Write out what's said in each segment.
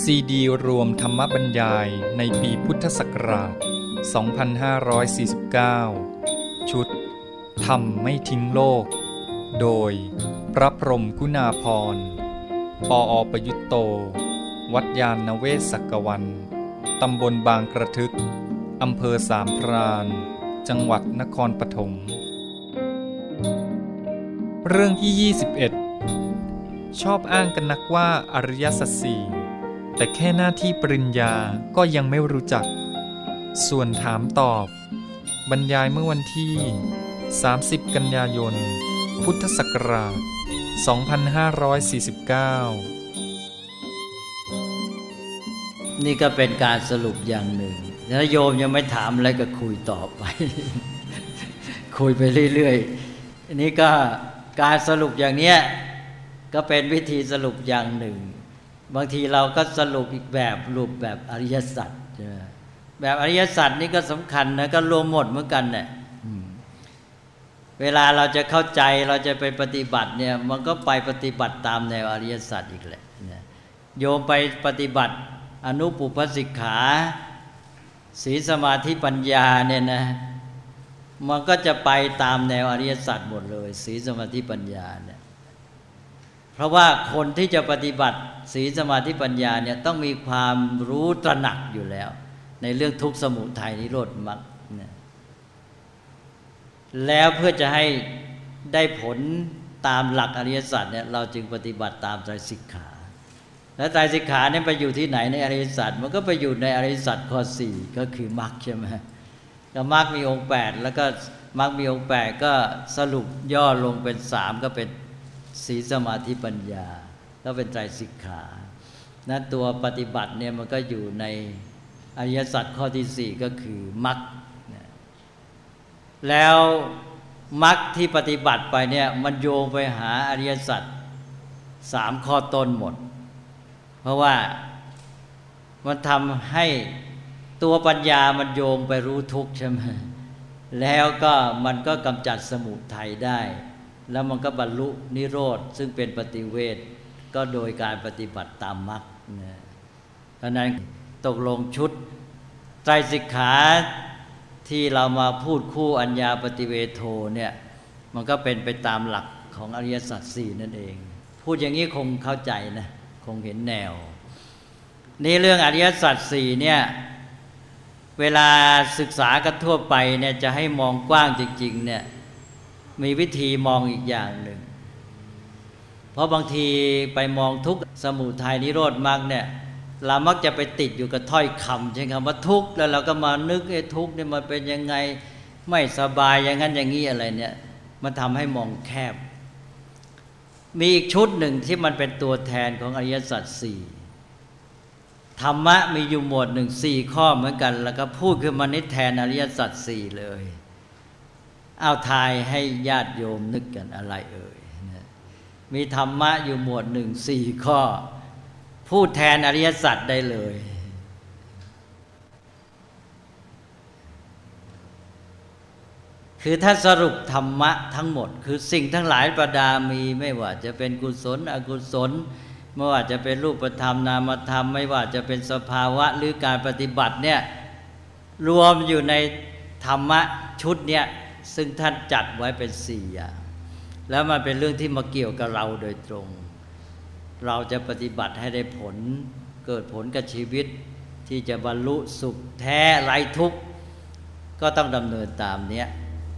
ซีดีรวมธรรมบรรยายในปีพุทธศักราช 2549 ชุดธรรมไม่ทิ้งโลก โดยพระพรหมกุณาภรณ์ ปอ.ประยุตโต วัดยานนเวศกกวัน ตำบลบางกระทึก อำเภอสามพราน จังหวัดนครปฐม เรื่องที่ 21 ชอบอ้างกันนักว่าอริยสัจสี่แต่แค่หน้าที่ปริญญาก็ยังไม่รู้จัก ส่วนถามตอบบรรยายเมื่อวันที่ 30 กันยายน พุทธศักราช 2549 นี่ก็เป็นการสรุปอย่างหนึ่งถ้าโยมยังไม่ถามอะไรก็คุยต่อไป คุยไปเรื่อยๆอันนี้ก็การสรุปอย่างเนี้ยก็เป็นวิธีสรุปอย่างหนึ่งบางทีเราก็สรุปอีกแบบรูปแบบอริยสัจใช่ไหมแบบอริยสัจนี่ก็สำคัญนะก็รวมหมดเหมือนกันเนี่ยเวลาเราจะเข้าใจเราจะไปปฏิบัติเนี่ยมันก็ไปปฏิบัติตามแนวอริยสัจอีกแหละโยมไปปฏิบัติอนุปุพสิกขาศีลสมาธิปัญญาเนี่ยนะมันก็จะไปตามแนวอริยสัจหมดเลยศีลสมาธิปัญญาเนี่ยเพราะว่าคนที่จะปฏิบัติศีลสมาธิปัญญาเนี่ยต้องมีความรู้ตระหนักอยู่แล้วในเรื่องทุกข์สมุทัยนิโรธมรรคเนี่ยแล้วเพื่อจะให้ได้ผลตามหลักอริยสัจเนี่ยเราจึงปฏิบัติตามไตรสิกขาและไตรสิกขาเนี่ยไปอยู่ที่ไหนในอริยสัจมันก็ไปอยู่ในอริยสัจข้อ4ก็คือมรรคใช่ไหมก็มรรคมีองค์8แล้วก็มรรคมีองค์8ก็สรุปย่อลงเป็น3ก็เป็นศีลสมาธิปัญญาก็เป็นไตรสิกขานั้นตัวปฏิบัติเนี่ยมันก็อยู่ในอริยสัจข้อที่4ก็คือมรรคแล้วมรรคที่ปฏิบัติไปเนี่ยมันโยงไปหาอริยสัจ3ข้อต้นหมดเพราะว่ามันทำให้ตัวปัญญามันโยงไปรู้ทุกข์ใช่ไหมแล้วก็มันก็กำจัดสมุทัยได้แล้วมันก็บรรลุนิโรธซึ่งเป็นปฏิเวทก็โดยการปฏิบัติตามมรรคเพราะนั้นตกลงชุดไตรสิกขาที่เรามาพูดคู่อัญญาปฏิเวโทเนี่ยมันก็เป็นไปตามหลักของอริยสัจ4นั่นเองพูดอย่างนี้คงเข้าใจนะคงเห็นแนวนี่เรื่องอริยสัจ4เนี่ยเวลาศึกษากันทั่วไปเนี่ยจะให้มองกว้างจริงๆเนี่ยมีวิธีมองอีกอย่างหนึ่งเพราะบางทีไปมองทุกข์สมุทัยนิโรธมรรคเนี่ยเรามักจะไปติดอยู่กับถ้อยคำใช่ไหมคำว่าทุกข์แล้วเราก็มานึกไอ้ทุกข์เนี่ยมันเป็นยังไงไม่สบายอย่างนั้นอย่างนี้อะไรเนี่ยมันทำให้มองแคบมีอีกชุดหนึ่งที่มันเป็นตัวแทนของอริยสัจ4ธรรมะมีอยู่หมวด1 4ข้อเหมือนกันแล้วก็พูดขึ้นมานิแทนอริยสัจ4เลยเอาทายให้ญาติโยมนึกกันอะไรเอ่ยมีธรรมะอยู่หมวด1 4ข้อพูดแทนอริยสัจได้เลยคือถ้าสรุปธรรมะทั้งหมดคือสิ่งทั้งหลายประดามีไม่ว่าจะเป็นกุศลอกุศลไม่ว่าจะเป็นรูปธรรมนามธรรมไม่ว่าจะเป็นสภาวะหรือการปฏิบัติเนี่ยรวมอยู่ในธรรมะชุดเนี้ยซึ่งท่านจัดไว้เป็น4อย่างแล้วมันเป็นเรื่องที่มาเกี่ยวกับเราโดยตรงเราจะปฏิบัติให้ได้ผลเกิดผลกับชีวิตที่จะบรรลุสุขแท้ไร้ทุกข์ก็ต้องดำเนินตามเนี้ย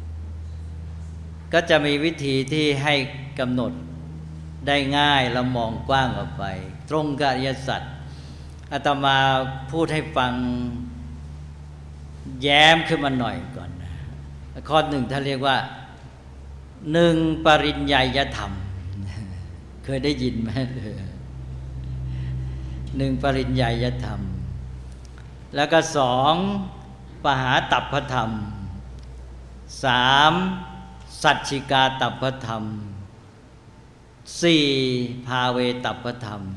ก็จะมีวิธีที่ให้กำหนดได้ง่ายและมองกว้างออกไปตรงกับอริยสัจอาตมาพูดให้ฟังแย้มขึ้นมาหน่อยก่อนข้อ1ท่านเรียกว่า1ปริญญาธรรมเคยได้ยินไหม1ปริญญาธรรมแล้วก็2ปหาตัพพธรรม3สัจฉิกาตัพพธรรม4ภาเวตัพพธรรม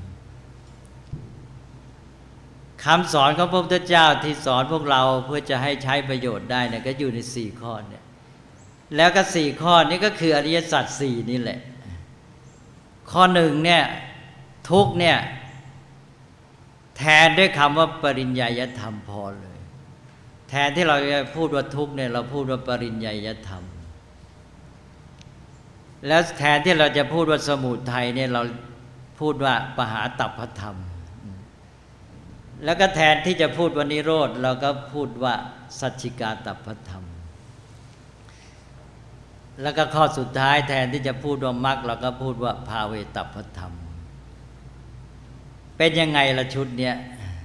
คำสอนของพระพุทธเจ้าที่สอนพวกเราเพื่อจะให้ใช้ประโยชน์ได้เนี่ยก็อยู่ใน4ข้อเนี่ยแล้วก็4ข้อนี้ก็คืออริยสัจ4นี่แหละข้อ1เนี่ยทุกข์เนี่ยแแทนด้วยคำว่าปริญญายธรรมพอเลยแทนที่เราจะพูดว่าทุกข์เนี่ยเราพูดว่าปริญญายธรรมแล้วแทนที่เราจะพูดว่าสมุทัยเนี่ยเราพูดว่าปหาตัพพธรรมแล้วก็แทนที่จะพูดว่านิโรธเราก็พูดว่าสัจฉิกาตัพพธรรมแล้วก็ข้อสุดท้ายแทนที่จะพูดว่ามรรคเราก็พูดว่าภาเวตัพพธรรมเป็นยังไงล่ะชุดเนี้ย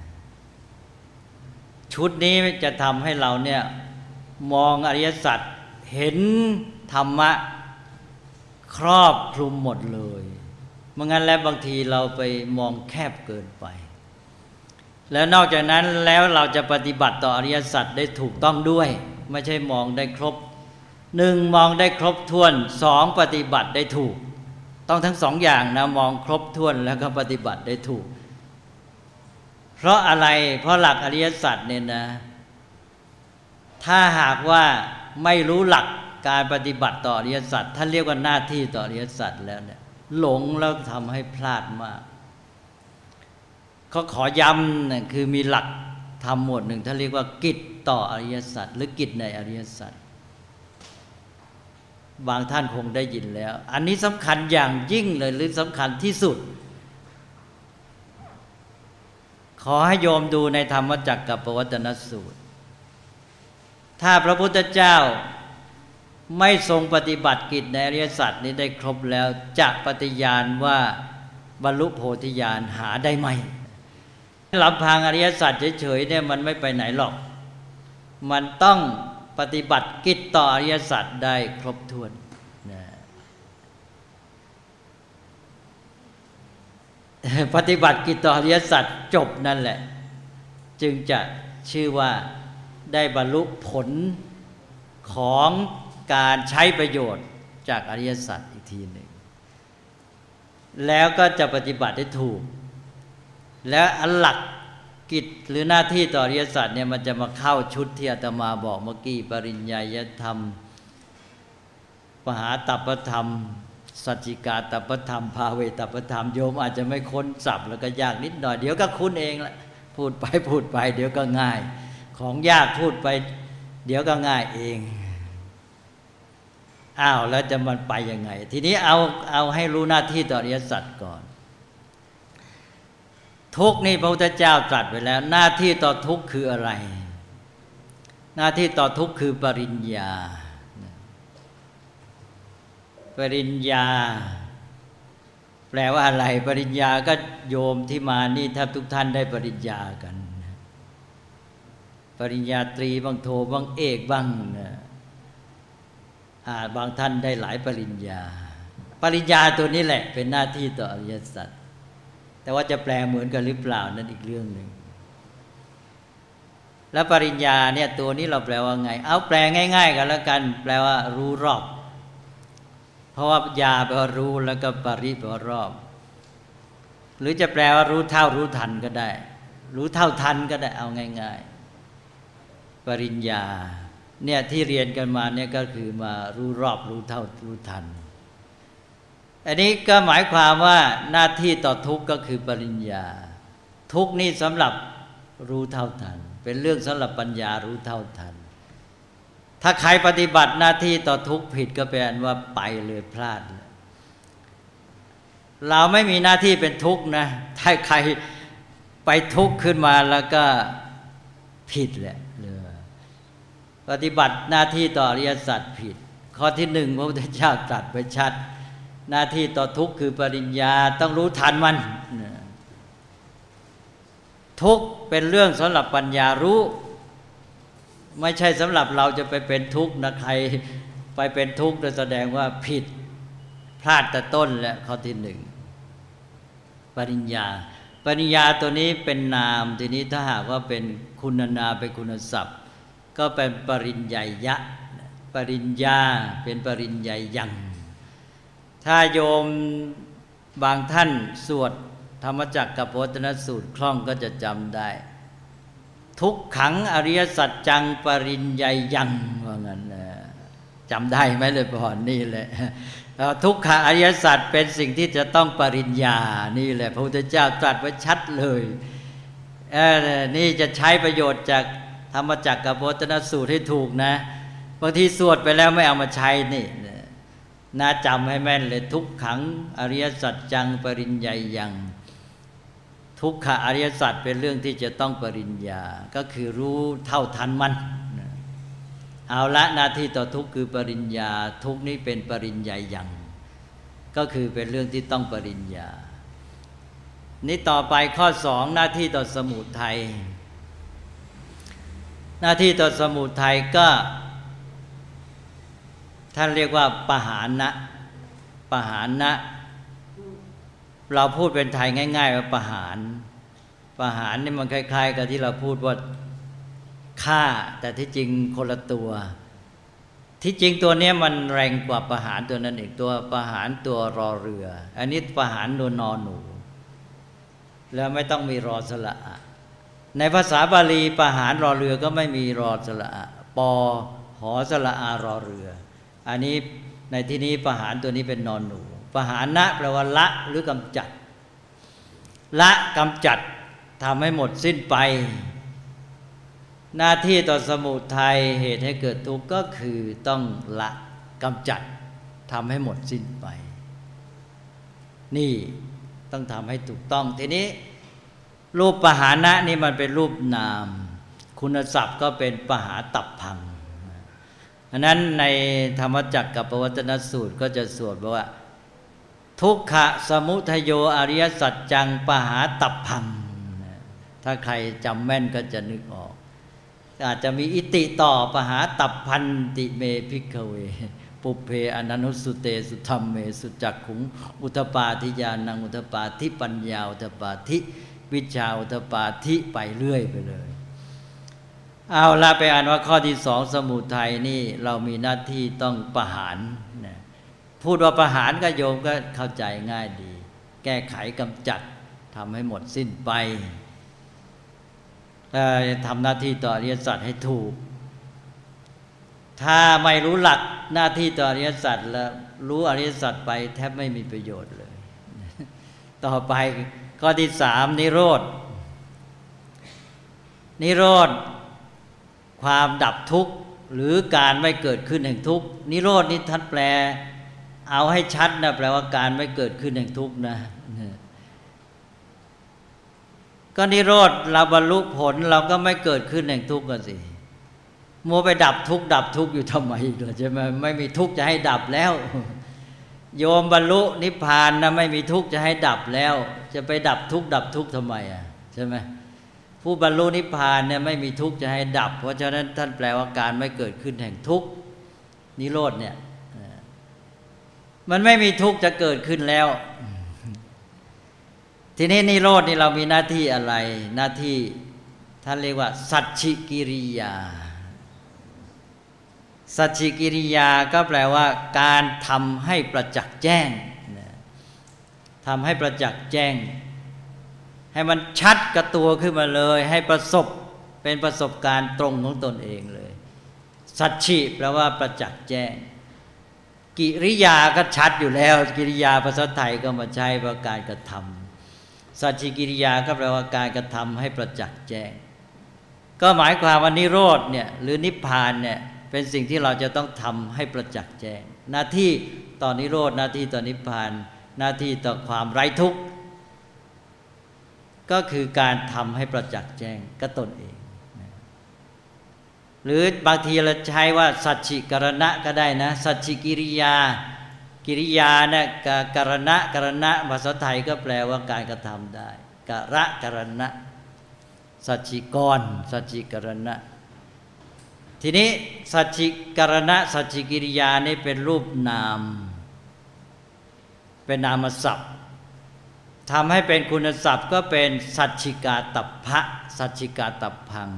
ชุดนี้จะทำให้เราเนี่ยมองอริยสัจเห็นธรรมะครอบคลุมหมดเลยไม่งั้นแล้วบางทีเราไปมองแคบเกินไปแล้วนอกจากนั้นแล้วเราจะปฏิบัติต่ออริยสัจได้ถูกต้องด้วยไม่ใช่มองได้ครบหนึ่งมองได้ครบถ้วนสองปฏิบัติได้ถูกต้องทั้งสองอย่างนะมองครบถ้วนแล้วก็ปฏิบัติได้ถูกเพราะอะไรเพราะหลักอริยสัจเนี่ยนะถ้าหากว่าไม่รู้หลักการปฏิบัติต่ออริยสัจท่านเรียกว่าหน้าที่ต่ออริยสัจแล้วเนี่ยหลงแล้วทำให้พลาดมากเขาขอย้ำนะคือมีหลักธรรมหมวดหนึ่งท่านเรียกว่ากิจต่ออริยสัจหรือกิจในอริยสัจบางท่านคงได้ยินแล้วอันนี้สำคัญอย่างยิ่งเลยหรือสำคัญที่สุดขอให้โยมดูในธรรมจักรกับปวัตตนสูตรถ้าพระพุทธเจ้าไม่ทรงปฏิบัติกิจในอริยสัจนี้ได้ครบแล้วจะปฏิญาณว่าบรรลุโพธิญาณหาได้ไหมลำพังอริยสัจเฉยๆเนี่ยมันไม่ไปไหนหรอกมันต้องปฏิบัติกิจต่ออริยสัจได้ครบถ้วนนะปฏิบัติกิจต่ออริยสัจจบนั่นแหละจึงจะชื่อว่าได้บรรลุผลของการใช้ประโยชน์จากอริยสัจอีกทีหนึ่งแล้วก็จะปฏิบัติได้ถูกแล้วอันหลักกิจหรือหน้าที่ต่ออริยสัจเนี่ยมันจะมาเข้าชุดที่อาตมาบอกเมื่อกี้ปริญญายธรรมปหาตัพพธรรมสัจจิกาตัพพธรรมภาเวตัพพธรรมโยมอาจจะไม่ค้นศัพท์แล้วก็ยากนิดหน่อยเดี๋ยวก็คุ้นเองละพูดไปเดี๋ยวก็ง่ายของยากพูดไปเดี๋ยวก็ง่ายเองอ้าวแล้วจะมันไปยังไงทีนี้เอาให้รู้หน้าที่ต่ออริยสัจก่อนทุกข์นี่พระพุทธเจ้าตรัสไว้แล้วหน้าที่ต่อทุกข์คืออะไรหน้าที่ต่อทุกข์คือปริญญาปริญญาแปลว่าอะไรปริญญาก็โยมที่มานี่แทบทุกท่านได้ปริญญากันปริญญาตรีบางโทบางเอกบ้างนะบางท่านได้หลายปริญญาปริญญาตัวนี้แหละเป็นหน้าที่ต่ออริยสัจแต่ว่าจะแปลเหมือนกันหรือเปล่านั่นอีกเรื่องหนึ่งแล้วปริญญาเนี่ยตัวนี้เราแปลว่าไงเอาแปลง่ายๆกันแล้วกันแปลว่ารู้รอบเพราะว่าญาแปลว่ารู้แล้วก็ปริแปลว่ารอบหรือจะแปลว่ารู้เท่ารู้ทันก็ได้รู้เท่าทันก็ได้เอาง่ายๆปริญญาเนี่ยที่เรียนกันมาเนี่ยก็คือมารู้รอบรู้เท่ารู้ทันอันนี้ก็หมายความว่าหน้าที่ต่อทุกข์ก็คือปริญญาทุกข์นี่สำหรับรู้เท่าทันเป็นเรื่องสำหรับปัญญารู้เท่าทันถ้าใครปฏิบัติหน้าที่ต่อทุกข์ผิดก็แปลว่าไปเลยพลาดเลยเราไม่มีหน้าที่เป็นทุกข์นะถ้าใครไปทุกข์ขึ้นมาแล้วก็ผิดแหละปฏิบัติหน้าที่ต่ออริยสัจผิดข้อที่หนึ่งพระพุทธเจ้าตรัสไว้ชัดหน้าที่ต่อทุกข์คือปริญญาต้องรู้ทันมันทุกข์เป็นเรื่องสำหรับปัญญารู้ไม่ใช่สำหรับเราจะไปเป็นทุกข์นะใครไปเป็นทุกข์จะแสดงว่าผิดพลาดแต่ต้นและข้อที่หนึ่งปริญญาตัวนี้เป็นนามทีนี้ถ้าหากว่าเป็นคุณนามเป็นคุณศัพท์ก็เป็นปริญญายะปริญญาเป็นปริญญายังถ้าโยมบางท่านสวดธรรมจักรกับปวัตตนสูตรคล่องก็จะจำได้ทุกขังอริยสัจจังปริญญายังว่างั้นจำได้ไหมเลยพอนี่แหละทุกขังอริยสัจเป็นสิ่งที่จะต้องปริญญานี่แหละพระพุทธเจ้าตรัสไว้ชัดเลยนี่จะใช้ประโยชน์จากธรรมจักรกับวัฒนสูตรให้ถูกนะบางทีสวดไปแล้วไม่เอามาใช้นี่น่าจำให้แม่นเลยทุกขังอริยสัจจังปริญญายังทุกขะอริยสัจเป็นเรื่องที่จะต้องปริญญาก็คือรู้เท่าทันมันเอาละหน้าที่ต่อทุกคือปริญญาทุกนี้เป็นปริญญายังก็คือเป็นเรื่องที่ต้องปริญญานี่ต่อไปข้อสองหน้าที่ต่อสมุทัยหน้าที่ต่อสมุทัยก็ท่านเรียกว่าปหานะปหานะเราพูดเป็นไทยง่ายๆว่าปหารนี่มันคล้ายๆกับที่เราพูดว่าฆ่าแต่ที่จริงคนละตัวที่จริงตัวนี้มันแรงกว่าปหารตัวนั้นอีกตัวปหารตัวรอเรืออันนี้ปหารตัวนอหนูแล้วไม่ต้องมีรอสระอะในภาษาบาลีปหารรอเรือก็ไม่มีรอสระอะปอหอสระอารอเรืออันนี้ในที่นี้ปหารตัวนี้เป็นนอนหนูปหานะแปลว่าละหรือกำจัดละกำจัดทำให้หมดสิ้นไปหน้าที่ต่อสมุทัยเหตุให้เกิดทุกข์ก็คือต้องละกำจัดทำให้หมดสิ้นไปนี่ต้องทำให้ถูกต้องทีนี้รูปปหานะนี่มันเป็นรูปนามคุณศัพท์ก็เป็นปหาตัพพังอันนั้นในธรรมจักรกับปวัตตนสูตรก็จะสวดว่าทุกขะสมุทัยโยอริยสัจจังปหาตัพพังถ้าใครจำแม่นก็จะนึกออกอาจจะมีอิติต่อปหาตัพพันติเมภิกขเวปุเพอนันุสุเตสุธรรมเมสุจักขุงอุทปาทิญาณังอุทปาทิปัญญาอุทปาทิวิชาอุทปาทิไปเรื่อยไปเลยเอาละไปอ่านว่าข้อที่สองสมุทัยนี่เรามีหน้าที่ต้องปหารพูดว่าปหารก็โยมก็เข้าใจง่ายดีแก้ไขกำจัดทำให้หมดสิ้นไปทำหน้าที่ต่ออริยสัจให้ถูกถ้าไม่รู้หลักหน้าที่ต่ออริยสัจแล้วรู้อริยสัจไปแทบไม่มีประโยชน์เลยต่อไปข้อที่สามนิโรธความดับทุกข์หรือการไม่เกิดขึ้นแห่งทุกข์นิโรธนี่ท่านแปลเอาให้ชัดนะแปลว่าการไม่เกิดขึ้นแห่งทุกข์นะก็นิโรธเราบรรลุผลเราก็ไม่เกิดขึ้นแห่งทุกข์กันสิมัวไปดับทุกข์อยู่ทำไมล่ะใช่ไหมไม่มีทุกข์จะให้ดับแล้วโยมบรรลุนิพพานนะไม่มีทุกข์จะให้ดับแล้วจะไปดับทุกข์ทำไมอ่ะใช่ไหมผู้บรรลุนิพพานเนี่ยไม่มีทุกข์จะให้ดับเพราะฉะนั้นท่านแปลว่าการไม่เกิดขึ้นแห่งทุกข์นิโรธเนี่ยมันไม่มีทุกข์จะเกิดขึ้นแล้วทีนี้นิโรธนี่เรามีหน้าที่อะไรหน้าที่ท่านเรียกว่าสัจฉิกิริยาสัจฉิกิริยาก็แปลว่าการทำให้ประจักษ์แจ้งทำให้ประจักษ์แจ้งให้มันชัดกับตัวขึ้นมาเลยให้ประสบเป็นประสบการณ์ตรงของตนเองเลยสัจฉิแปลว่าประจักษ์แจ้งกิริยาก็ชัดอยู่แล้วกิริยาภาษาไทยก็มาใช้ว่าการกระทำสัจฉิกิริยาก็แปลว่าการกระทำให้ประจักษ์แจ้งก็หมายความว่านิโรธเนี่ยหรือนิพพานเนี่ยเป็นสิ่งที่เราจะต้องทำให้ประจักษ์แจ้งหน้าที่ต่อนิโรธหน้าที่ต่อนิพพานหน้าที่ต่อความไร้ทุกข์ก็คือการทำให้ประจักษ์แจ้งกับตนเองหรือบางทีเราใช้ว่าสัจฉิกรณะก็ได้นะสัจฉิกิริยาเนี่ยกรณะภาษาไทยก็แปลว่าการกระทำได้กรณะสัจฉิกรสัจฉิกรณะทีนี้สัจฉิกรณะสัจฉิกิริยานี่เป็นรูปนามเป็นนามศัพท์ทำให้เป็นคุณศัพท์ก็เป็นสัจฉิกาตัพพะสัจฉิกาตัพพัง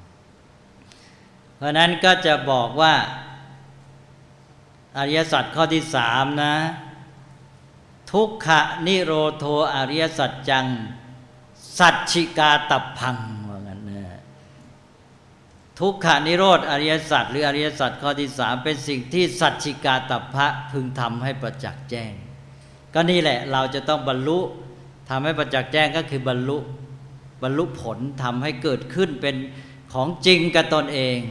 เพราะนั้นก็จะบอกว่าอริยสัจข้อที่สามนะทุกขะนิโรโธอริยสัจจังสัจฉิกาตัพพังว่างั้นนะทุกขะนิโรธอริยสัจหรืออริยสัจข้อที่สามเป็นสิ่งที่สัจฉิกาตัพพะพึงทำให้ประจักษ์แจ้งก็นี่แหละเราจะต้องบรรลุทำให้ประจักษ์แจ้งก็คือบรรลุบรรลุผลทำให้เกิดขึ้นเป็นของจริงกับตนเอง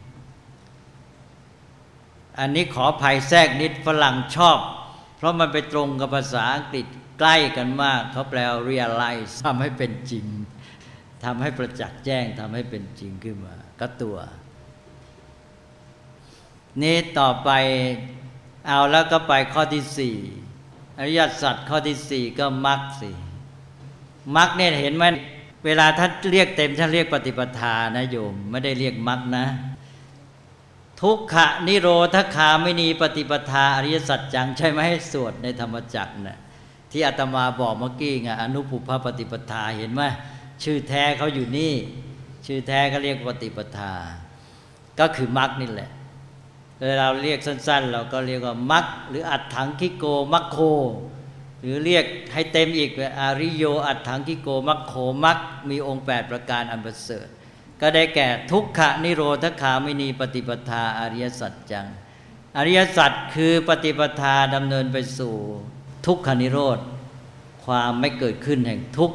อันนี้ขออภัยแทรกนิดฝรั่งชอบเพราะมันไปตรงกับภาษาอังกฤษใกล้กันมากเขาแปลว่า realize ทำให้เป็นจริงทำให้ประจักษ์แจ้งทำให้เป็นจริงขึ้นมาก็ตัวนี้ต่อไปเอาแล้วก็ไปข้อที่สี่อริยสัจข้อที่สี่ก็มรรคสี่มรรคเนี่ยเห็นไหมเวลาท่านเรียกเต็มท่านเรียกปฏิปทานะโยมไม่ได้เรียกมรรคนะทุกขะนิโรธคามินีปฏิปทาอริยสัจจังใช่ไหมให้สวดในธรรมจักรนะที่อาตมาบอกเมื่อกี้ไงอนุปุพพปฏิปทาเห็นไหมชื่อแท้เขาอยู่นี่ชื่อแท้ก็เรียกปฏิปทาก็คือมรรคนี่แหละเราเรียกสั้นๆเราก็เรียกว่ามรรคหรืออัตถังคิโกมัคโคหรือเรียกให้เต็มอีกว่าอริโยอัตถังคิโกมัคโคมรรคมีองค์8ประการอันประเสริฐก็ได้แก่ทุกขนิโรธคามินีปฏิปทาอริยสัจจังอริยสัจคือปฏิปทาดำเนินไปสู่ทุกขนิโรธความไม่เกิดขึ้นแห่งทุกข์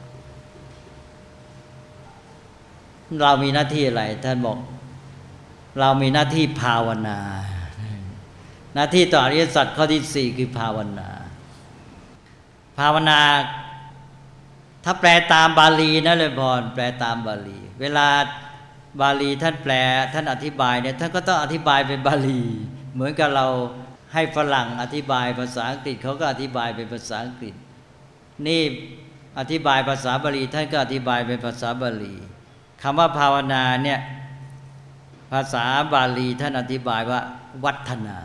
เรามีหน้าที่อะไรท่านบอกเรามีหน้าที่ภาวนาหน้าที่ต่ออริยสัจข้อที่สี่คือภาวนาภาวนาถ้าแปลตามบาลีนะเลยพรแปลตามบาลีเวลาบาลีท่านแปลท่านอธิบายเนี่ยท่านก็ต้องอธิบายเป็นบาลีเหมือนกับเราให้ฝรั่งอธิบายภาษาอังกฤษเขาก็อธิบายเป็นภาษาอังกฤษนี่อธิบายภาษาบาลีท่านก็อธิบายเป็นภาษาบาลีคำว่าภาวนาเนี่ยภาษาบาลีท่านอธิบายว่าวัฒนา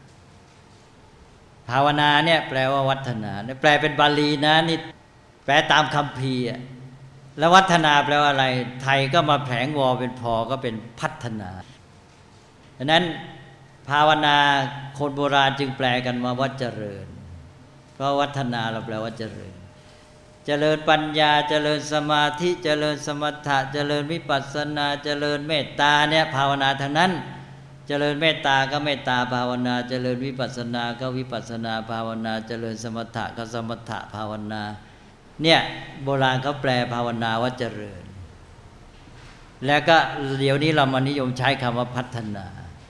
ภาวนาเนี่ยแปลว่าวัฒนาแปลเป็นบาลีนะนี่แปลตามคัมภีร์แล้ววัฒนาแปลว่าอะไรไทยก็มาแผลงวอเป็นพอก็เป็นพัฒนาดังนั้นภาวนาคนโบราณจึงแปลกันมาว่าเจริญเพราะวัฒนาเราแปลว่าเจริญเจริญปัญญาเจริญสมาธิเจริญสมถะเจริญวิปัสสนาเจริญเมตตาเนี่ยภาวนาทั้งนั้นเจริญเมตตาก็เมตตาภาวนาเจริญวิปัสสนาก็วิปัสสนาภาวนาเจริญสมถะก็สมถะภาวนาเนี่ยโบราณเขาแปลภาวนาว่าเจริญแล้วก็เดี๋ยวนี้เรามานิยมใช้คำว่าพัฒนา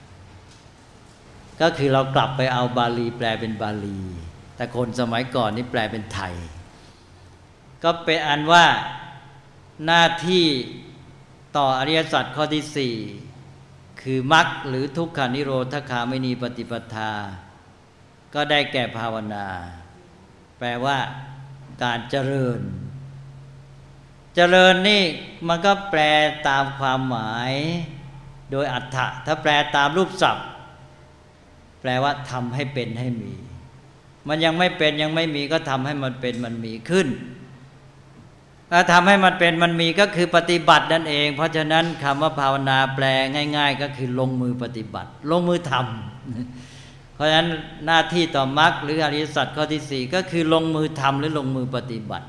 ก็คือเรากลับไปเอาบาลีแปลเป็นบาลีแต่คนสมัยก่อนนี่แปลเป็นไทยก็เป็นอันว่าหน้าที่ต่ออริยสัจข้อที่สี่คือมรรคหรือทุกขานิโรธคามินีปฏิปทาก็ได้แก่ภาวนาแปลว่าการเจริญเจริญนี่มันก็แปลตามความหมายโดยอรรถะถ้าแปลตามรูปศัพท์แปลว่าทำให้เป็นให้มีมันยังไม่เป็นยังไม่มีก็ทำให้มันเป็นมันมีขึ้นถ้าทำให้มันเป็นมันมีก็คือปฏิบัตินั่นเองเพราะฉะนั้นคำว่าภาวนาแปลง่ายๆก็คือลงมือปฏิบัติลงมือทำเพราะฉะนั้นหน้าที่ต่อมรรคหรืออริยสัจข้อที่สี่ก็คือลงมือทำหรือลงมือปฏิบัติ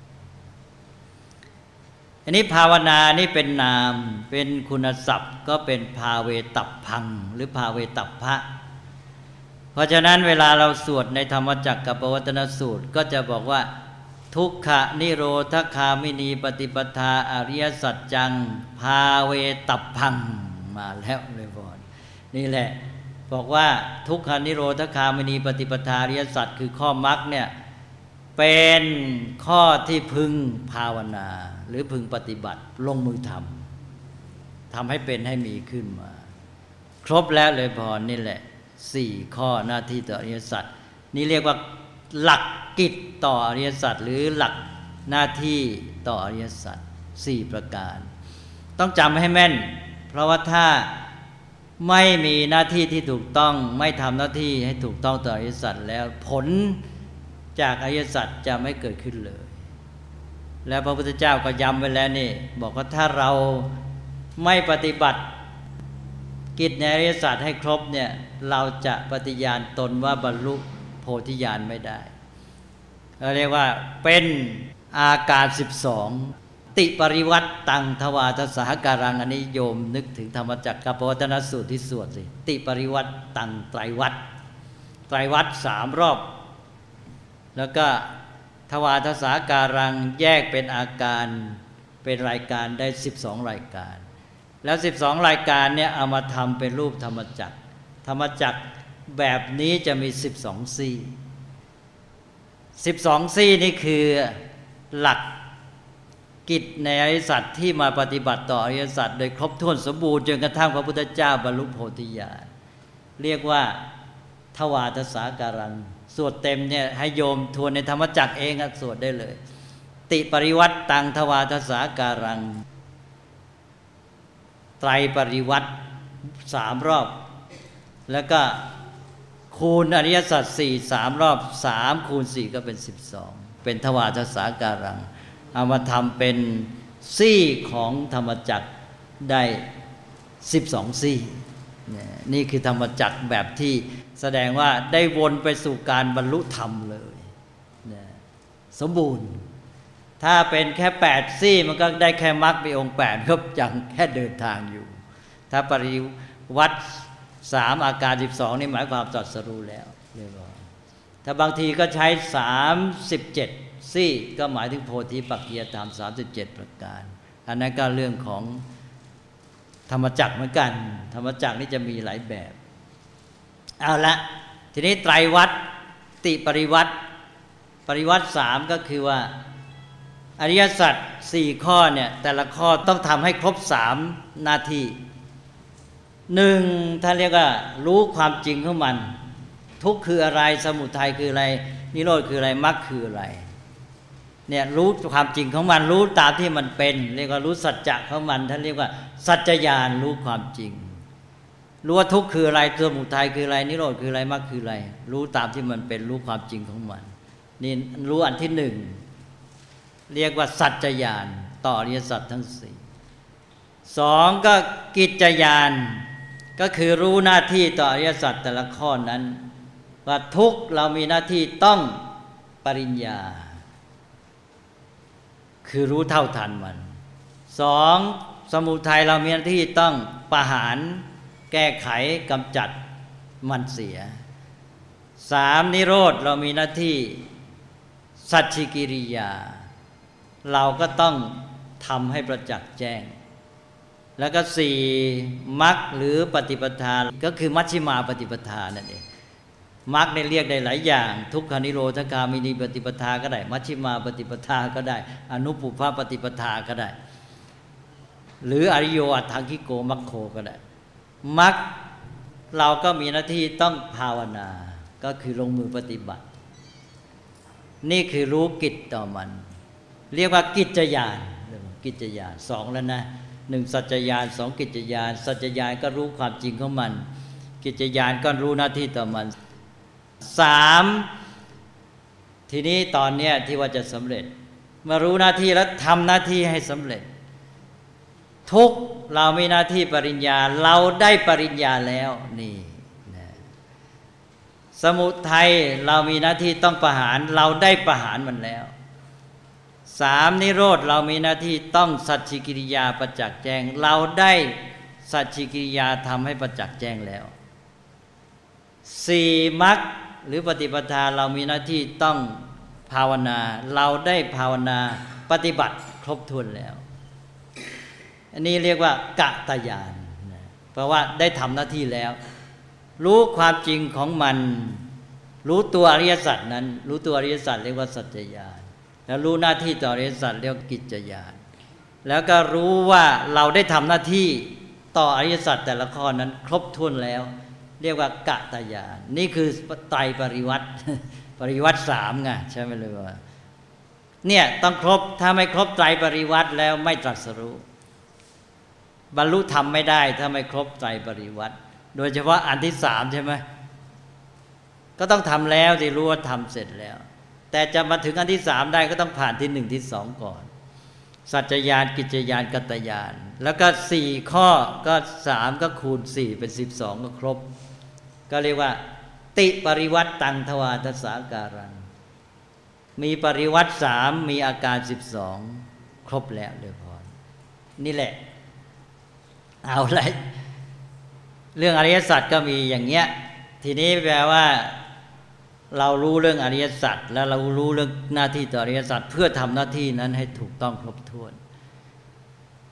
อันนี้ภาวนานี่เป็นนามเป็นคุณศัพท์ก็เป็นภาเวตัพพังหรือภาเวตัพพะเพราะฉะนั้นเวลาเราสวดในธรรมจักรกับปวัตตนสูตรก็จะบอกว่าทุกขนิโรธคามินีปฏิปทาอริยสัจจังภาเวตัพพังมาแล้วเลยบอนนี่แหละบอกว่าทุกขนิโรธคามินีปฏิปทาอริยสัจคือข้อมรรคเนี่ยเป็นข้อที่พึงภาวนาหรือพึงปฏิบัติลงมือทำให้เป็นให้มีขึ้นมาครบแล้วเลยพรนี่แหละสี่ข้อหน้าที่ต่ออริยสัจนี่เรียกว่าหลักกิจต่ออริยสัจหรือหลักหน้าที่ต่ออริยสัจสี่ประการต้องจำให้แม่นเพราะว่าถ้าไม่มีหน้าที่ที่ถูกต้องไม่ทำหน้าที่ให้ถูกต้องต่ออริยสัจแล้วผลจากอริยสัจจะไม่เกิดขึ้นเลยแล้วพระพุทธเจ้าก็ย้ำไว้แล้วนี่บอกว่าถ้าเราไม่ปฏิบัติกิจในอริยสัจให้ครบเนี่ยเราจะปฏิญาณตนว่าบรรลุโพธิญาณไม่ได้เราเรียกว่าเป็นอาการ12ติปริวัตตังทวาทสหการังอันนี้โยมนึกถึงธรรมจักรกับปวัตตนสูตรที่สวดสิติปริวัตตังไตรวัต3 รอบแล้วก็ทวาทสหการังแยกเป็นอาการเป็นรายการได้12รายการแล้ว12รายการเนี่ยเอามาทำเป็นรูปธรรมจักรธรรมจักรแบบนี้จะมี12ซี่12ซี่นี่คือหลักกิจในอริยสัจที่มาปฏิบัติต่ออริยสัจโดยครบถ้วนสมบูรณ์จนกระทั่งพระพุทธเจ้าบรรลุโพธิญาณเรียกว่าทวารทสาการังสวดเต็มเนี่ยให้โยมทวนในธรรมจักรเองสวดได้เลยติปริวัตตังทวารทสาการังไตรปริวัติ3รอบแล้วก็คูณอริยสัจ4 3รอบ3คูณ4ก็เป็น12เป็นทวารทสาการังเอามาทำเป็นซี่ของธรรมจักรได้12ซี่นี่คือธรรมจักรแบบที่แสดงว่าได้วนไปสู่การบรรลุธรรมเลยสมบูรณ์ถ้าเป็นแค่8ซี่มันก็ได้แค่มรรคมีองค์8ก็ยังแค่เดินทางอยู่ถ้าปริวัติ3อาการ12นี่หมายความตรัสรู้แล้วเรียบร้อยถ้าบางทีก็ใช้37ซี่ก็หมายถึงโพธิปักขิยธรรม37ประการอันนั้นก็เรื่องของธรรมจักรเหมือนกันธรรมจักรนี่จะมีหลายแบบเอาละทีนี้ไตรวัตรติปริวัติ3ก็คือว่าอริยสัจ4ข้อเนี่ยแต่ละข้อต้องทำให้ครบ3หน้าที่1ท่านเรียกว่ารู้ความจริงของมันทุกข์คืออะไรสมุทัยคืออะไรนิโรธคืออะไรมรรคคืออะไรเนี่ยรู้ความจริงของมันรู้ตามที่มันเป็นเรียกว่ารู้สัจจะของมันท่านเรียกว่าสัจจญาณรู้ความจริงรู้ว่าทุกข์คืออะไรสมุทัยคืออะไรนิโรธคืออะไรมรรคคืออะไรรู้ตามที่มันเป็นรู้ความจริงของมันนี่รู้อันที่1เรียกว่าสัจจญาณต่ออริยสัจทั้ง4 2ก็กิจญาณก็คือรู้หน้าที่ต่ออริยสัจแต่ละข้อนั้นว่าทุกเรามีหน้าที่ต้องปริญญาคือรู้เท่าทันมัน2สมุทัยเรามีหน้าที่ต้องประหารแก้ไขกำจัดมันเสีย3นิโรธเรามีหน้าที่สัจฉิกิริยาเราก็ต้องทำให้ประจักษ์แจ้งแล้วก็4มรรคหรือปฏิปทาก็คือมัชฌิมาปฏิปทานั่นเองมรรคเนี่ยเรียกได้หลายอย่างทุกขานิโรธคามินีปฏิปทาก็ได้มัชฌิมาปฏิปทาก็ได้อนุปุพพปฏิปทาก็ได้หรืออริโยอัตถังคิโกมัคโคก็ได้มรรคเราก็มีหน้าที่ต้องภาวนาก็คือลงมือปฏิบัตินี่คือรู้กิจต่อมันเรียกว่ากิจญาณกิจญาณ2แล้วนะ1สัจจญาณ2กิจญาณสัจจญาณก็รู้ความจริงของมันกิจญาณก็รู้หน้าที่ต่อมัน3ทีนี้ตอนเนี้ยที่ว่าจะสำเร็จมารู้หน้าที่แล้วทำหน้าที่ให้สำเร็จทุกเรามีหน้าที่ปริญญาเราได้ปริญญาแล้วนี่นะสมุทัยเรามีหน้าที่ต้องประหารเราได้ประหารมันแล้ว3นิโรธเรามีหน้าที่ต้องสัจฉิกิริยาประจักษ์แจ้งเราได้สัจฉิกิริยาทำให้ประจักษ์แจ้งแล้ว4มรรคหรือปฏิปทาเรามีหน้าที่ต้องภาวนาเราได้ภาวนาปฏิบัติครบถ้วนแล้วอันนี้เรียกว่ากตญาณเพราะว่าได้ทำหน้าที่แล้วรู้ความจริงของมันรู้ตัวอริยสัจนั้นรู้ตัวอริยสัจเรียกว่าสัจจญาณแล้วรู้หน้าที่ต่ออริยสัจเรียกกิจญาณแล้วก็รู้ว่าเราได้ทำหน้าที่ต่ออริยสัจแต่ละข้อนั้นครบถ้วนแล้วเรียกว่ากตญาณนี่คือไตรปริวัติปริวัติ3ไงใช่ไหมเลยว่าเนี่ยต้องครบถ้าไม่ครบไตรปริวัติแล้วไม่ตรัสรู้บรรลุธรรมไม่ได้ถ้าไม่ครบไตรปริวัติโดยเฉพาะอันที่3ใช่ไหมก็ต้องทำแล้วที่รู้ว่าทำเสร็จแล้วแต่จะมาถึงอันที่3ได้ก็ต้องผ่านที่1ที่2ก่อนสัจจญาณกิจญาณกตญาณแล้วก็4ข้อก็3ก็คูณ4เป็น12ก็ครบก็เรียกว่าติปริวัติตังทวารทสาการังมีปริวัติ3มีอาการ12ครบแล้วเรียบร้อยนี่แหละเอาเลยเรื่องอริยสัจก็มีอย่างเงี้ยทีนี้แปลว่าเรารู้เรื่องอริยสัจแล้วเรารู้เรื่องหน้าที่ต่ออริยสัจเพื่อทำหน้าที่นั้นให้ถูกต้องครบถ้วน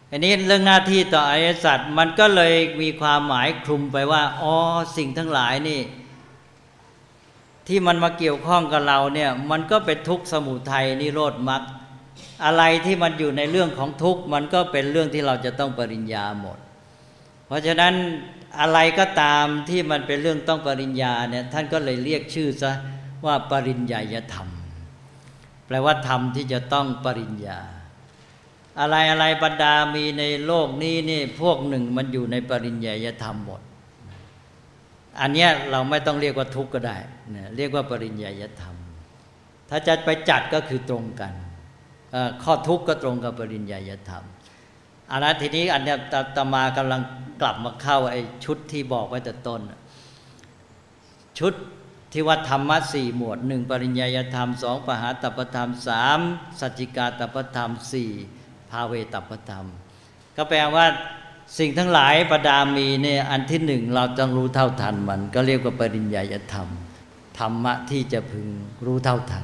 อันนี้เรื่องหน้าที่ต่ออริยสัจมันก็เลยมีความหมายคลุมไปว่าอ๋อสิ่งทั้งหลายนี่ที่มันมาเกี่ยวข้องกับเราเนี่ยมันก็เป็นทุกข์สมุทัยนิโรธมรรคอะไรที่มันอยู่ในเรื่องของทุกข์มันก็เป็นเรื่องที่เราจะต้องปริญญาหมดเพราะฉะนั้นอะไรก็ตามที่มันเป็นเรื่องต้องปริญญาเนี่ยท่านก็เลยเรียกชื่อซะว่าปริญญายธรรมแปลว่าธรรมที่จะต้องปริญญาอะไรบรรดามีในโลกนี้นี่พวกหนึ่งมันอยู่ในปริญญายธรรมหมดอันเนี้ยเราไม่ต้องเรียกว่าทุกข์ก็ได้เรียกว่าปริญญายธรรมถ้าจะไปจัดก็คือตรงกันข้อทุกข์ก็ตรงกับปริญญายธรรมอันนั้นทีนี้อันเนี้ยอาตมากำลังกลับมาเข้าไอ้ชุดที่บอกไว้แต่ต้นชุดที่ว่าธรรมะ4หมวด1ปริญญายธรรม2ปหาตัปปธรรม3สัจจิกาตัปปธรรม4ภาเวตัปปธรรมก็แปลว่าสิ่งทั้งหลายประดามีเนี่ยอันที่หนึ่งเราต้องรู้เท่าทันมันก็เรียกว่าปริญญายธรรมธรรมะที่จะพึงรู้เท่าทัน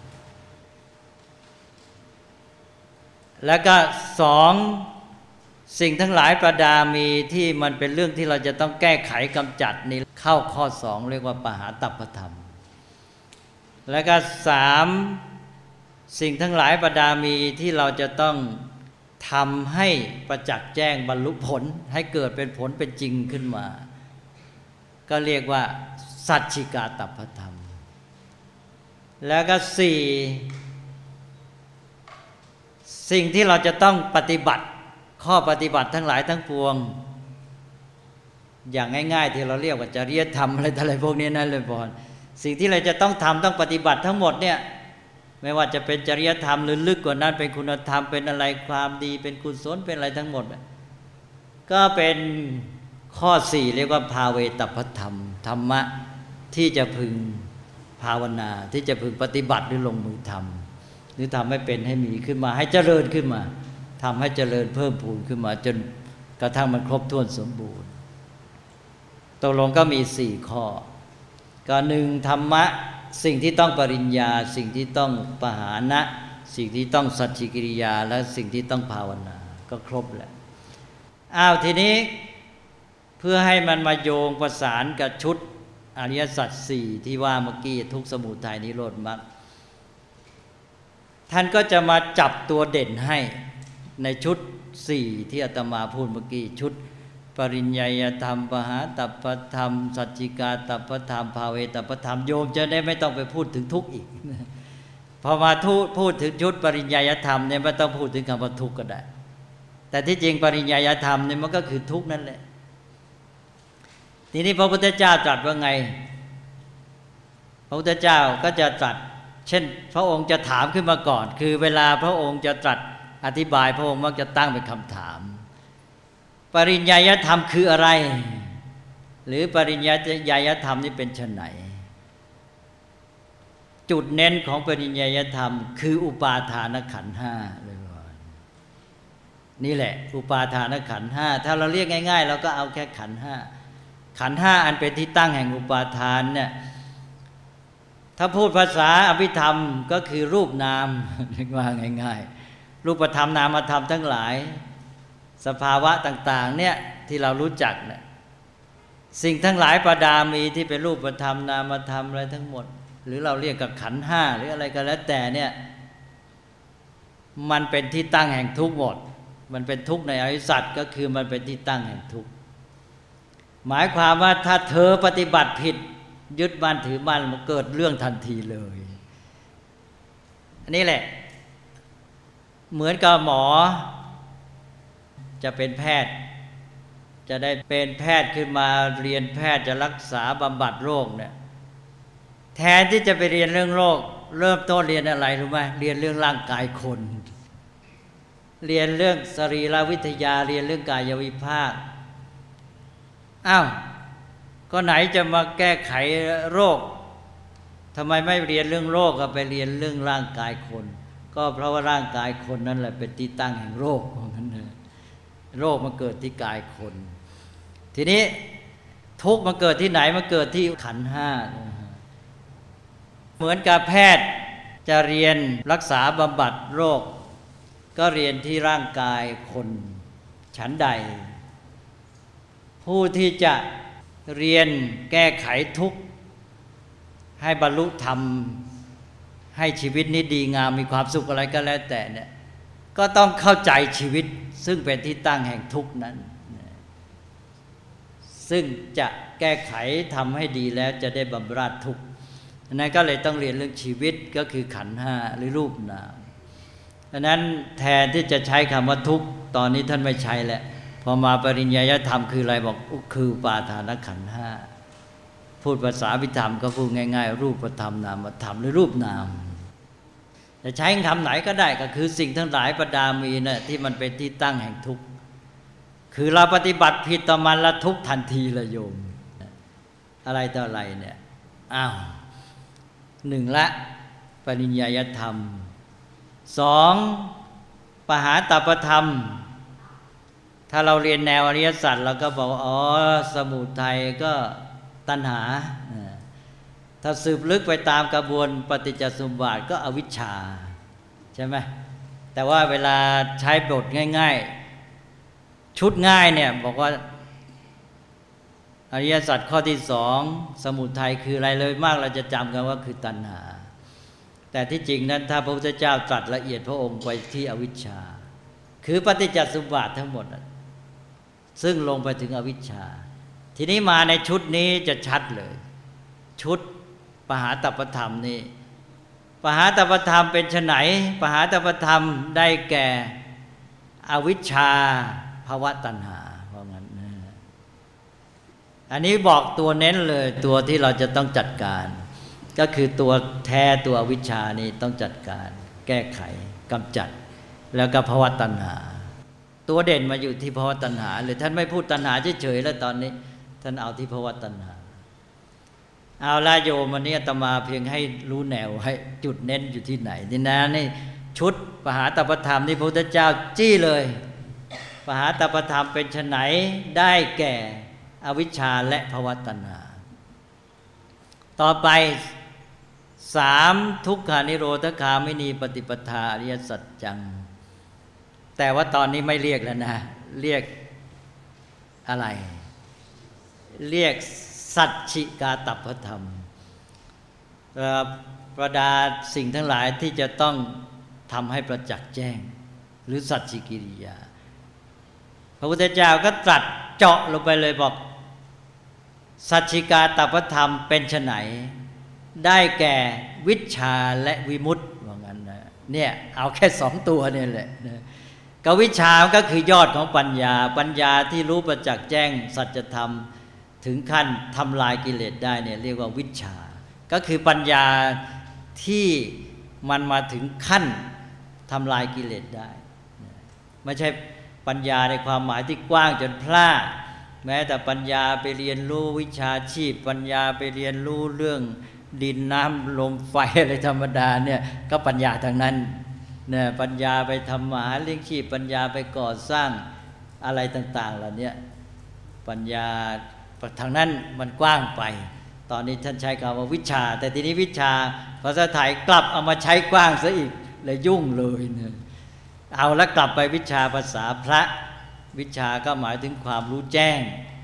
แล้วก็สองสิ่งทั้งหลายประดามีที่มันเป็นเรื่องที่เราจะต้องแก้ไขกำจัดนี่เข้าข้อสองเรียกว่าปหาตัปปธรรมแล้วก็สามสิ่งทั้งหลายประดามีที่เราจะต้องทำให้ประจักษ์แจ้งบรรลุผลให้เกิดเป็นผลเป็นจริงขึ้นมาก็เรียกว่าสัจฉิกาตัปปธรรมแล้วก็สี่สิ่งที่เราจะต้องปฏิบัติข้อปฏิบัติทั้งหลายทั้งปวงอย่างง่ายๆที่เราเรียกว่าจริยธรรมอะไรพวกนี้นั่นเลยพอสิ่งที่เราจะต้องทำต้องปฏิบัติทั้งหมดเนี่ยไม่ว่าจะเป็นจริยธรรมหรือลึกกว่านั้นเป็นคุณธรรมเป็นอะไรความดีเป็นกุศลเป็นอะไรทั้งหมดก็เป็นข้อ4เรียกว่าภาเวตัปปธรรมธรรมะที่จะพึงภาวนาที่จะพึงปฏิบัติหรือลงมือทำหรือทำให้เป็นให้มีขึ้นมาให้เจริญขึ้นมาทำให้เจริญเพิ่มพูนขึ้นมาจนกระทั่งมันครบถ้วนสมบูรณ์ตกลงก็มี4ข้อก็1ธรรมะสิ่งที่ต้องปริญญาสิ่งที่ต้องปหานะสิ่งที่ต้องสัจฉิกิริยาและสิ่งที่ต้องภาวนาก็ครบแล้วทีนี้เพื่อให้มันมาโยงประสานกับชุดอริยสัจ4ที่ว่าเมื่อกี้ทุกข์สมุทัยนิโรธมรรคท่านก็จะมาจับตัวเด่นให้ในชุด4ที่อาตมาพูดเมื่อกี้ชุดปริญญายธรรมปหาตัปปธรรมสัจจิกาตัปปธรรมภาเวตัปปธรรมโยมจะได้ไม่ต้องไปพูดถึงทุกข์อีกพอมาพูดถึงชุดปริญญายธรรมเนี่ยไม่ต้องพูดถึงคำว่าทุกข์ก็ได้แต่ที่จริงปริญญายธรรมเนี่ยมันก็คือทุกข์นั่นแหละทีนี้พระพุทธเจ้าตรัสว่าไงพระพุทธเจ้าก็จะตรัสเช่นพระองค์จะถามขึ้นมาก่อนคือเวลาพระองค์จะตรัสอธิบายพระองค์มักจะตั้งเป็นคำถามปริญญายธรรมคืออะไรหรือปริญญายธรรมนี่เป็นไฉนจุดเน้นของปริญญายธรรมคืออุปาทานขันธ์5เลยนี่แหละอุปาทานขันธ์5ถ้าเราเรียกง่ายๆเราก็เอาแค่ขันธ์5ขันธ์5อันเป็นที่ตั้งแห่งอุปาทานเนี่ยถ้าพูดภาษาอภิธรรมก็คือรูปนามเรียกว่าง่ายๆรูปธรรมนามธรรมทั้งหลายสภาวะต่างๆเนี่ยที่เรารู้จักเนี่ยสิ่งทั้งหลายประดามีที่เป็นรูปธรรมนามธรรมอะไรทั้งหมดหรือเราเรียกกับขันธ์5หรืออะไรก็แล้วแต่เนี่ยมันเป็นที่ตั้งแห่งทุกข์หมดมันเป็นทุกข์ในอริยสัจก็คือมันเป็นที่ตั้งแห่งทุกข์หมายความว่าถ้าเธอปฏิบัติผิดยึดมั่นถือมั่นมันเกิดเรื่องทันทีเลยอันนี้แหละเหมือนกับหมอจะเป็นแพทย์จะได้เป็นแพทย์ขึ้นมาเรียนแพทย์จะรักษาบำบัดโรคเนี่ยแทนที่จะไปเรียนเรื่องโรคเริ่มต้นเรียนอะไรรู้ไหมเรียนเรื่องร่างกายคนเรียนเรื่องสรีรวิทยาเรียนเรื่องกายวิภาคก็ไหนจะมาแก้ไขโรคทำไมไม่เรียนเรื่องโรคก็ไปเรียนเรื่องร่างกายคนก็เพราะว่าร่างกายคนนั่นแหละเป็นที่ตั้งแห่งโรคของนั้นโรคมันเกิดที่กายคนทีนี้ทุกข์มันเกิดที่ไหนมันเกิดที่ขันธ์5เหมือนกับแพทย์จะเรียนรักษาบำบัดโรคก็เรียนที่ร่างกายคนฉันใดผู้ที่จะเรียนแก้ไขทุกข์ให้บรรลุธรรมให้ชีวิตนี้ดีงามมีความสุขอะไรก็แล้วแต่เนี่ยก็ต้องเข้าใจชีวิตซึ่งเป็นที่ตั้งแห่งทุกข์นั้นซึ่งจะแก้ไขทำให้ดีแล้วจะได้บำราดทุกข์นั้นก็เลยต้องเรียนเรื่องชีวิตก็คือขันธ์ห้าหรือรูปนามดังนั้นแทนที่จะใช้คำว่าทุกข์ตอนนี้ท่านไม่ใช้แล้วพอมาปริญญาธรรมคืออะไรบอกคืออุปาทานขันธ์ห้าพูดภาษาวิธรรมก็พูดง่ายๆรูปธรรมนามธรรมหรือรูปนามจะใช้คำไหนก็ได้ก็คือสิ่งทั้งหลายประดามีนะที่มันเป็นที่ตั้งแห่งทุกข์คือเราปฏิบัติผิดต่อมันละทุกทันทีละโยมอะไรต่ออะไรเนี่ยหนึ่งละปริญญาธรรมสองปหาตปธรรมถ้าเราเรียนแนวอริยสัจเราก็บอกสมุทัยก็ตัณหาถ้าสืบลึกไปตามกระบวนปฏิจจสมุปบาทก็อวิชชาใช่ไหมแต่ว่าเวลาใช้บทง่ายๆชุดง่ายเนี่ยบอกว่าอริยสัจข้อที่สองสมุทัยคืออะไรเลยมากเราจะจำกันว่าคือตัณหาแต่ที่จริงนั้นถ้าพระพุทธเจ้าตรัสละเอียดพระองค์ไปที่อวิชชาคือปฏิจจสมุปบาททั้งหมดซึ่งลงไปถึงอวิชชาทีนี้มาในชุดนี้จะชัดเลยชุดปหาตปธรรมนี่ปหาตปธรรมเป็นไฉนปหาตปธรรมได้แก่อวิชชาภวตัณหาเพราะงั้นอันนี้บอกตัวเน้นเลยตัวที่เราจะต้องจัดการก็คือตัวแท้ตัวอวิชชานี่ต้องจัดการแก้ไขกำจัดแล้วก็ภวตัณหาตัวเด่นมาอยู่ที่ภวตัณหาเลยท่านไม่พูดตัณหาเฉยๆแล้วตอนนี้ท่านเอาที่ภวตัณหาเอาละโยมวันนี้อาตมาเพียงให้รู้แนวให้จุดเน้นอยู่ที่ไหนนี่นะนี่ชุดปหาตปธรรมที่พระพุทธเจ้าจี้เลยปหาตปธรรมเป็นไฉนได้แก่อวิชชาและภวตัณหาต่อไปสามทุกขานิโรธคามินีปฏิปทาอริยสัจจังแต่ว่าตอนนี้ไม่เรียกแล้วนะเรียกอะไรเรียกสัจฉิกาตัพพธรรมประดาสิ่งทั้งหลายที่จะต้องทำให้ประจักษ์แจ้งหรือสัจฉิกิริยาพระพุทธเจ้าก็ตรัสเจาะลงไปเลยบอกสัจฉิกาตัพพธรรมเป็นไฉนได้แก่วิชชาและวิมุตติว่างั้นนะเนี่ยเอาแค่สองตัวนี่แหละกวิชชาก็คือยอดของปัญญาปัญญาที่รู้ประจักษ์แจ้งสัจธรรมถึงขั้นทำลายกิเลสได้เนี่ยเรียกว่าวิชชาก็คือปัญญาที่มันมาถึงขั้นทำลายกิเลสได้ไม่ใช่ปัญญาในความหมายที่กว้างจนพลาดแม้แต่ปัญญาไปเรียนรู้วิชาชีพปัญญาไปเรียนรู้เรื่องดินน้ำลมไฟอะไรธรรมดาเนี่ยก็ปัญญาทางนั้นเนี่ยปัญญาไปทำมาหาเลี้ยงชีพปัญญาไปก่อสร้างอะไรต่างๆเหล่านี้ปัญญาทางนั้นมันกว้างไปตอนนี้ท่านใช้คำว่าวิชาแต่ทีนี้วิชาภาษาไทยกลับเอามาใช้กว้างซะอีกเลยยุ่งเลยเนี่ยเอาแล้วกลับไปวิชาภาษาพระวิชาก็หมายถึงความรู้แจ้ง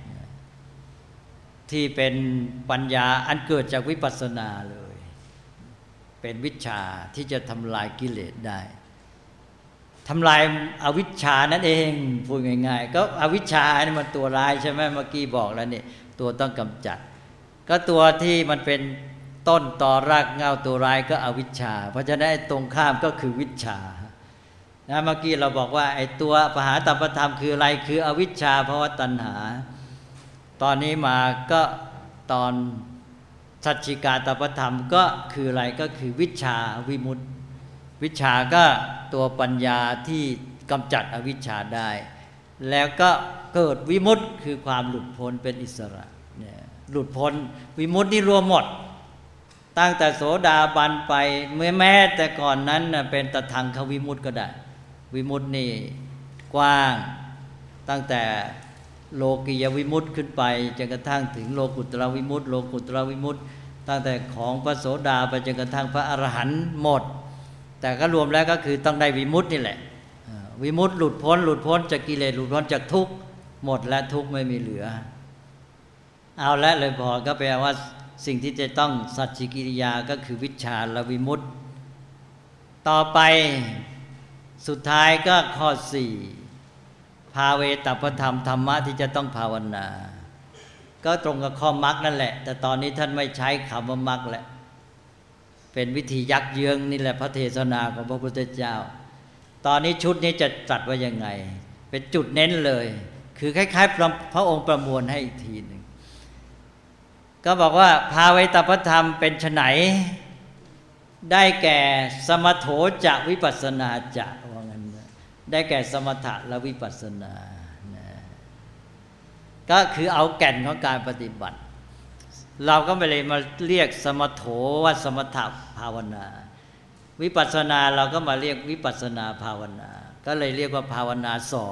ที่เป็นปัญญาอันเกิดจากวิปัสสนาเลยเป็นวิชาที่จะทำลายกิเลสได้ทำลายอวิชชานั่นเองพูดง่ายๆก็อวิชชานี่มันตัวร้ายใช่ไหมเมื่อกี้บอกแล้วเนี่ยตัวต้องกำจัดก็ตัวที่มันเป็นต้นตอรากเหง้าตัวร้ายก็อวิชชาเพราะฉะนั้นตรงข้ามก็คือวิชชานะเมื่อกี้เราบอกว่าไอ้ตัวปหาตัพพธรรมคืออะไรคืออวิชชาภวตัณหาตอนนี้มาก็ตอนสัจฉิกาตัพพธรรมก็คืออะไรก็คือวิชชาวิมุตติวิชาก็ตัวปัญญาที่กำจัดอวิชชาได้แล้วก็เกิดวิมุตติคือความหลุดพ้นเป็นอิสระเนี่ยหลุดพ้นวิมุตตินี่รวมหมดตั้งแต่โสดาบันไปแม้แต่ก่อนนั้นเป็นตทังควิมุตติก็ได้วิมุตตินี่กว้างตั้งแต่โลกียวิมุตติขึ้นไปจนกระทั่งถึงโลกุตตรวิมุตติโลกุตตรวิมุตติตั้งแต่ของพระโสดาไปจนกระทั่งพระอรหันต์หมดแต่ก็รวมแล้วก็คือต้องได้วิมุตตินี่แหละวิมุตติหลุดพ้นจากกิเลสหลุดพ้นจากทุกข์หมดและทุกข์ไม่มีเหลือเอาละเลยพอก็แปลว่าสิ่งที่จะต้องสัจฉิกิริยาก็คือวิชชาและวิมุตติต่อไปสุดท้ายก็ข้อ4ภาเวตปธรรมธรรมะที่จะต้องภาวนาก็ตรงกับข้อมรรคนั่นแหละแต่ตอนนี้ท่านไม่ใช้คำว่ามรรคแล้วเป็นวิธียักเยื้องนี่แหละพระเทศนาของพระพุทธเจ้าตอนนี้ชุดนี้จะจัดว่ายังไงเป็นจุดเน้นเลยคือคล้ายๆพระองค์ประมวลให้อีกทีหนึ่งก็บอกว่าภาเวตปธรรมเป็นไฉนได้แก่สมโถจะวิปัสสนาจะว่างั้นได้แก่สมถะและวิปัสสนาก็คือเอาแก่นของการปฏิบัติเราก็ไม่เลยมาเรียกสมโถว่าสมถะภาวนาวิปัสสนาเราก็มาเรียกวิปัสสนาภาวนาก็เลยเรียกว่าภาวนา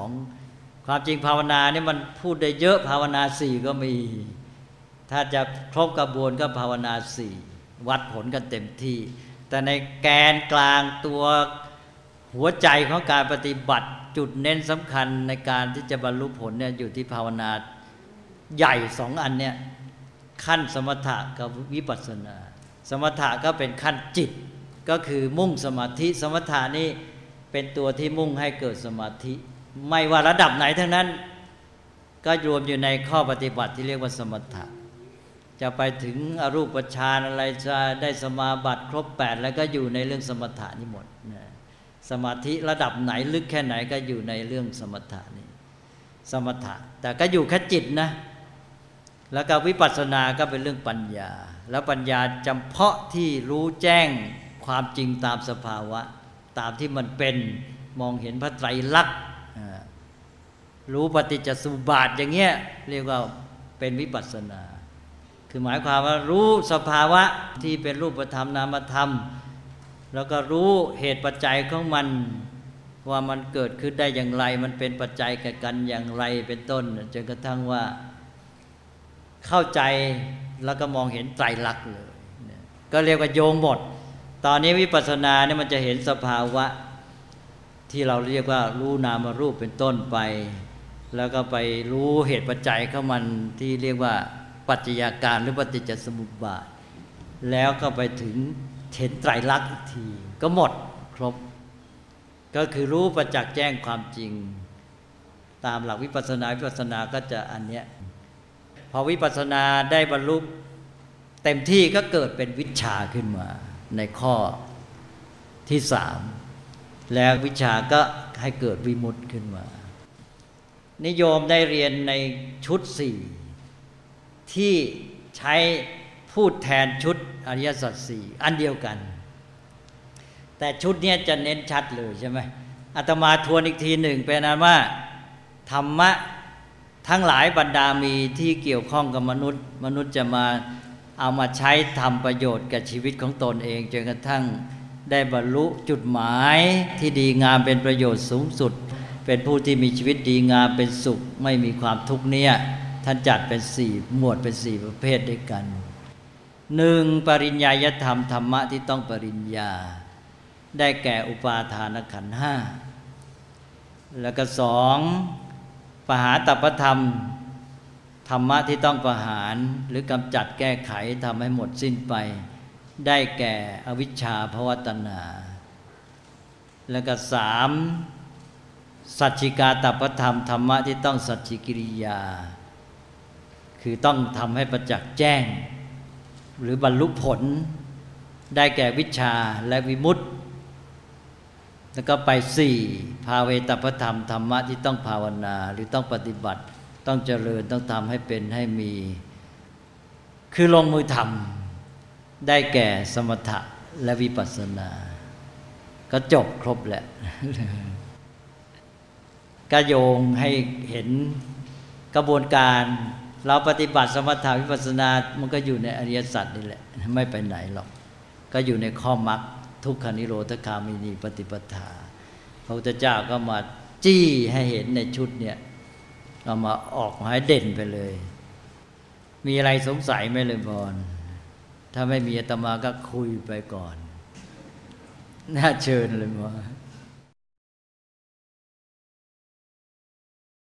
2ความจริงภาวนานี่มันพูดได้เยอะภาวนา4ก็มีถ้าจะครบกระบวนก็ภาวนา4วัดผลกันเต็มที่แต่ในแกนกลางตัวหัวใจของการปฏิบัติจุดเน้นสำคัญในการที่จะบรรลุผลเนี่ยอยู่ที่ภาวนาใหญ่2อันเนี่ยขั้นสมถะกับวิปัสสนาสมถะก็เป็นขั้นจิตก็คือมุ่งสมาธิสมถะนี่เป็นตัวที่มุ่งให้เกิดสมาธิไม่ว่าระดับไหนทั้งนั้นก็รวมอยู่ในข้อปฏิบัติที่เรียกว่าสมถะจะไปถึงอรูปฌานอะไรจะได้สมาบัติครบ8แล้วก็อยู่ในเรื่องสมถะนี่หมดสมาธิระดับไหนลึกแค่ไหนก็อยู่ในเรื่องสมถะนี่สมถะแต่ก็อยู่แค่จิตนะแล้วก็วิปัสสนาก็เป็นเรื่องปัญญาแล้วปัญญาจำเพาะที่รู้แจ้งความจริงตามสภาวะตามที่มันเป็นมองเห็นพระไตรลักษณ์รู้ปฏิจจสมุปบาทอย่างเงี้ยเรียกว่าเป็นวิปัสสนาคือหมายความว่ารู้สภาวะที่เป็นรูปธรรมนามธรรมแล้วก็รู้เหตุปัจจัยของมันว่ามันเกิดขึ้นได้อย่างไรมันเป็นปัจจัยแก่กันอย่างไรเป็นต้นจนกระทั่งว่าเข้าใจแล้วก็มองเห็นไตรลักษณ์เลยก็เรียกว่าโยงหมดตอนนี้วิปัสสนาเนี่ยมันจะเห็นสภาวะที่เราเรียกว่ารู้นามรูปเป็นต้นไปแล้วก็ไปรู้เหตุปัจจัยของมันที่เรียกว่าปัจจัยการหรือปฏิจจสมุปบาทแล้วก็ไปถึงเห็นไตรลักษณ์อีกทีก็หมดครบก็คือรู้ประจักษ์แจ้งความจริงตามหลักวิปัสสนาก็จะอันเนี้ยพอวิปัสสนาได้บรรลุเต็มที่ก็เกิดเป็นวิชชาขึ้นมาในข้อที่3แล้ววิชชาก็ให้เกิดวิมุตติขึ้นมานิยมได้เรียนในชุด4ที่ใช้พูดแทนชุดอริยสัจ4อันเดียวกันแต่ชุดนี้จะเน้นชัดเลยใช่ไหมอาตมาทวนอีกทีหนึ่งเป็นนั้นว่าธรรมะทั้งหลายบรรดามีที่เกี่ยวข้องกับมนุษย์จะมาเอามาใช้ทำประโยชน์กับชีวิตของตนเองจนกระทั่งได้บรรลุจุดหมายที่ดีงามเป็นประโยชน์สูงสุดเป็นผู้ที่มีชีวิตดีงามเป็นสุขไม่มีความทุกข์เนี่ยท่านจัดเป็น4หมวดเป็น4ประเภทด้วยกัน1ปริญญายธรรมธรรมะที่ต้องปริญญาได้แก่อุปาทานขันธ์5แล้วก็2ปหาตัปปธรรมธรรมะที่ต้องประหารหรือกำจัดแก้ไขทำให้หมดสิ้นไปได้แก่อวิชชาภวตัณหาแล้วก็3สัจฉิกาตัปปธรรมธรรมะที่ต้องสัจฉิกิริยาคือต้องทำให้ประจักษ์แจ้งหรือบรรลุผลได้แก่วิชชาและวิมุตติแล้วก็ไป4ภาเวตปธรรมธรรมะที่ต้องภาวนาหรือต้องปฏิบัติต้องเจริญต้องทำให้เป็นให้มีคือลงมือทำได้แก่สมถะและวิปัสสนาก็จบครบแหละ ก็โยงให้เห็นกระบวนการเราปฏิบัติสมถะวิปัสสนามันก็อยู่ในอริยสัจนี่แหละไม่ไปไหนหรอกก็อยู่ในข้อมรรคทุกขนิโรธคามินีปฏิปทาพระพุทธเจ้าก็มาจี้ให้เห็นในชุดเนี่ยเรามาออกมาให้เด่นไปเลยมีอะไรสงสัยไหมเลยบอลถ้าไม่มีอาตมาก็คุยไปก่อนน่าเชิญเลยบอล